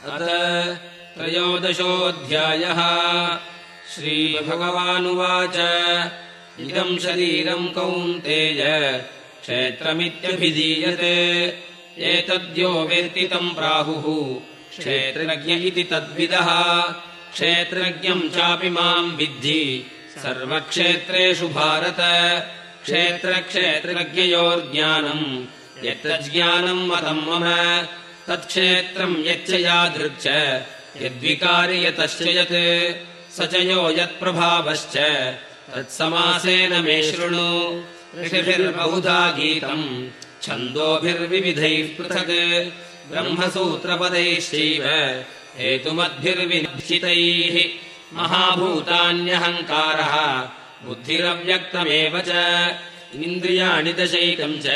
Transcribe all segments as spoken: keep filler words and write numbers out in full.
अथ त्रयोदशोऽध्यायः। श्रीभगवानुवाच इदम् शरीरम् कौन्तेय क्षेत्रमित्यभिधीयते एतद्यो वेत्ति तम् प्राहुः क्षेत्रज्ञ इति तद्विदः। क्षेत्रज्ञम् चापि माम् विद्धि सर्वक्षेत्रेषु भारत। क्षेत्रक्षेत्रज्ञयोर्ज्ञानम् यत्तज्ज्ञानम् मतम् मम तत्क्षेत्रम् यच्च यादृक् यद्विकारि यतश्च यत् स च यो यत्प्रभावश्च तत्समासेन मे शृणु। ऋषिभिर्बहुधा गीतम् छन्दोभिर्विविधैः पृथक् ब्रह्मसूत्रपदैश्चैव हेतुमद्भिर्विनिश्चितैः। महाभूतान्यहङ्कारः बुद्धिरव्यक्तमेव च इन्द्रियाणि दशैकम् च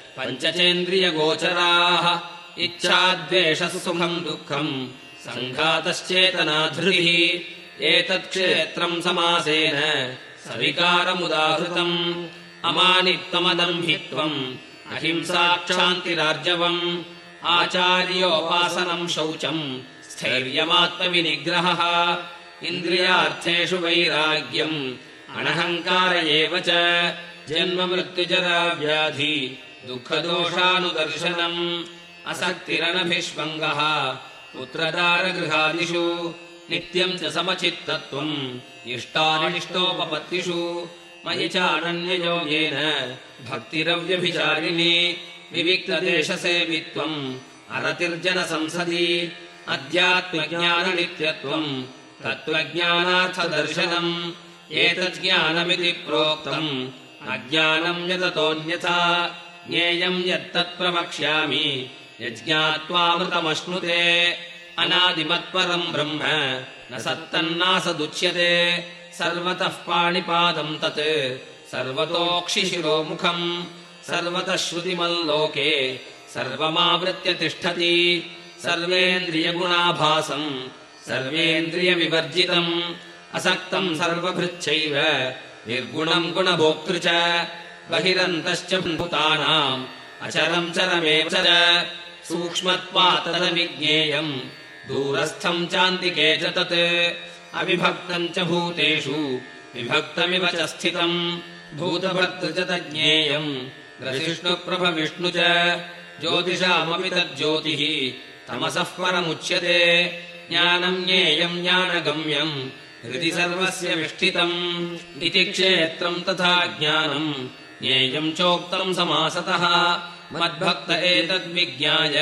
पञ्चचेन्द्रियगोचराः। इच्छाद्वेषः सुखम् दुःखम् सङ्घातश्चेतना धृतिः। एतत्क्षेत्रम् समासेन सविकारमुदाहृतम्। अमानित्वमदम्भित्वम् अहिंसा क्षान्तिरार्जवम् आचार्योपासनम् शौचम् स्थैर्यमात्मविनिग्रहः। इन्द्रियार्थेषु वैराग्यम् अनहङ्कार एव च जन्ममृत्युजरा व्याधि दुःखदोषानुदर्शनम् असक्तिरनभिष्वङ्गः पुत्रदारगृहादिषु नित्यम् च समचित्तत्वम् इष्टानिष्टोपपत्तिषु मयि चानन्ययोगेन भक्तिरव्यभिचारिणी। विविक्तदेशसेवित्वम् अरतिर्जनसंसदि अध्यात्मज्ञाननित्यत्वम् तत्त्वज्ञानार्थदर्शनम्। एतज्ज्ञानमिति प्रोक्तम् अज्ञानम् यदतोऽन्यथा ज्ञेयम् यत्तत्प्रवक्ष्यामि यज्ञात्वामृतमश्नुते। अनादिमत्परम् ब्रह्म न सत्तन्नासदुच्यते सर्वतः पाणिपादम् तत् सर्वतोक्षिशिरोमुखम् सर्वतः श्रुतिमल्लोके सर्वमावृत्य तिष्ठति। सर्वेन्द्रियगुणाभासम् सर्वेन्द्रियविवर्जितम् असक्तम् सर्वभृच्छैव निर्गुणम् गुणभोक्तृ च बहिरन्तश्च भूतानाम् अचरम् चरमेव च सूक्ष्मत्वात्तदविज्ञेयम् दूरस्थम् चान्तिके च तत् अविभक्तम् च भूतेषु विभक्तमिव च स्थितम् भूतभर्तृ च तज्ज्ञेयम् ग्रसिष्णुप्रभविष्णु च ज्योतिषामपि तज्ज्योतिः तमसः परमुच्यते। ज्ञानम् ज्ञेयम् ज्ञानगम्यम् हृदि सर्वस्य विष्ठितम् इति क्षेत्रम् तथा ज्ञानम् ज्ञेयम् चोक्तम् समासतः। मद्भक्त एतद्विज्ञाय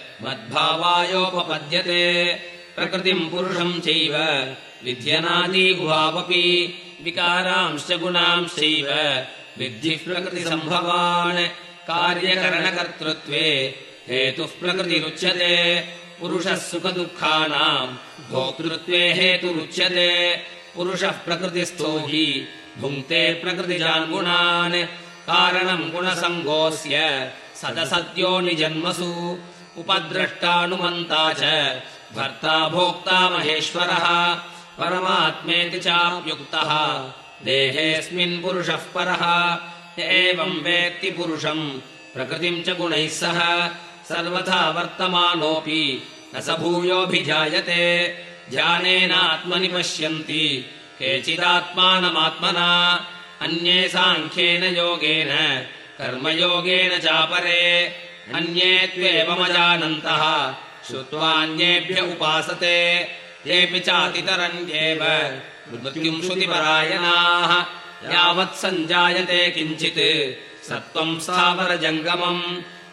मद्भावायोपपद्यते। प्रकृतिम् पुरुषम् चैव विध्यनादीगुहावपि विकारांश्च गुणांश्चैव विद्धि प्रकृतिसम्भवान्। कार्यकरणकर्तृत्वे हेतुः प्रकृतिरुच्यते। पुरुषः सुखदुःखानाम् भोक्तृत्वे हेतुरुच्यते। पुरुषः प्रकृतिस्थो हि भुङ्क्ते प्रकृतिजान् गुणान्। कारणम् गुणसङ्गोऽस्य सदसद्यो निजन्मसु उपद्रष्टानुमन्ता च भर्ता भोक्ता महेश्वरः। परमात्मेति चाप्युक्तः देहेऽस्मिन् पुरुषः परः। एवम् वेत्ति पुरुषम् प्रकृतिम् च गुणैः सह सर्वथा वर्तमानोऽपि न स भूयोऽभिजायते। ध्यानेनात्मनि पश्यन्ति केचिदात्मानमात्मना अन्ये साङ्ख्येन योगेन कर्मयोगेन चापरे। अन्ये त्वेवमजानन्तः श्रुत्वान्येभ्य उपासते। तेऽपि चातितरन्त्येव मृत्युम् श्रुतिपरायणाः। यावत् सञ्जायते किञ्चित् सत्त्वम् स्थावरजङ्गमम्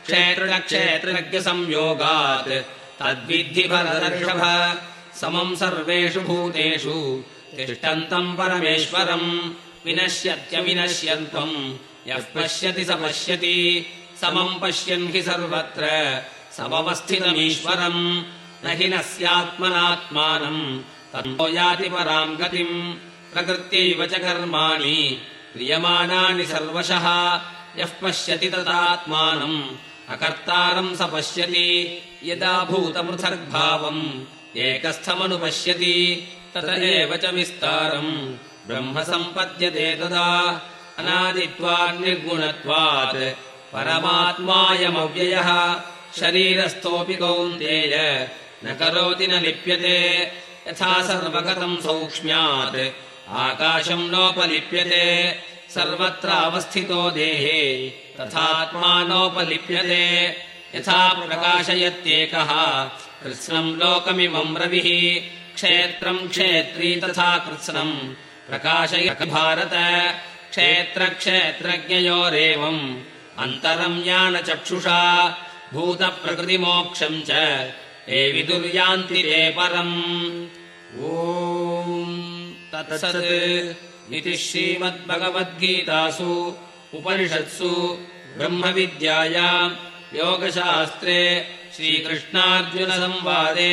क्षेत्रक्षेत्रज्ञसंयोगात् तद्विद्धि भरतर्षभ। समम् सर्वेषु भूतेषु तिष्ठन्तम् परमेश्वरम् विनश्यत्यविनश्यन्त्वम् यः पश्यति स पश्यति। समम् पश्यन् हि सर्वत्र समवस्थितमीश्वरम् न हि नस्यात्मनात्मानम् ततो याति पराम् गतिम्। प्रकृत्यैव च कर्माणि क्रियमाणानि सर्वशः यः पश्यति तदात्मानम् अकर्तारम् स पश्यति। यदा भूतपृथग्भावम् एकस्थमनुपश्यति तत एव च विस्तारम् ब्रह्म सम्पद्यते तदा। अनादित्वात् निर्गुणत्वात् परमात्मायमव्ययः। शरीरस्थोऽपि कौन्तेय न करोति न लिप्यते यथा सर्वगतम् सौक्ष्म्यात् आकाशम् नोपलिप्यते सर्वत्रावस्थितो देहे तथात्मानोपलिप्यते यथा प्रकाशयत्येकः कृत्स्नम् लोकमिमम् रविः क्षेत्रम् क्षेत्री तथा कृत्स्नम् प्रकाशयति भारत क्षेत्रक्षेत्रज्ञयोरेवम् अन्तरम् ज्ञानचक्षुषा भूतप्रकृतिमोक्षम् च ये विदुर्यान्ति ते परम् ॐ तत्सत् इति श्रीमद्भगवद्गीतासु उपनिषत्सु ब्रह्मविद्यायाम् योगशास्त्रे श्रीकृष्णार्जुनसंवादे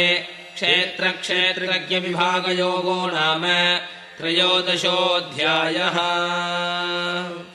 क्षेत्रक्षेत्रज्ञविभागयोगो नाम त्रयोदशोऽध्यायः।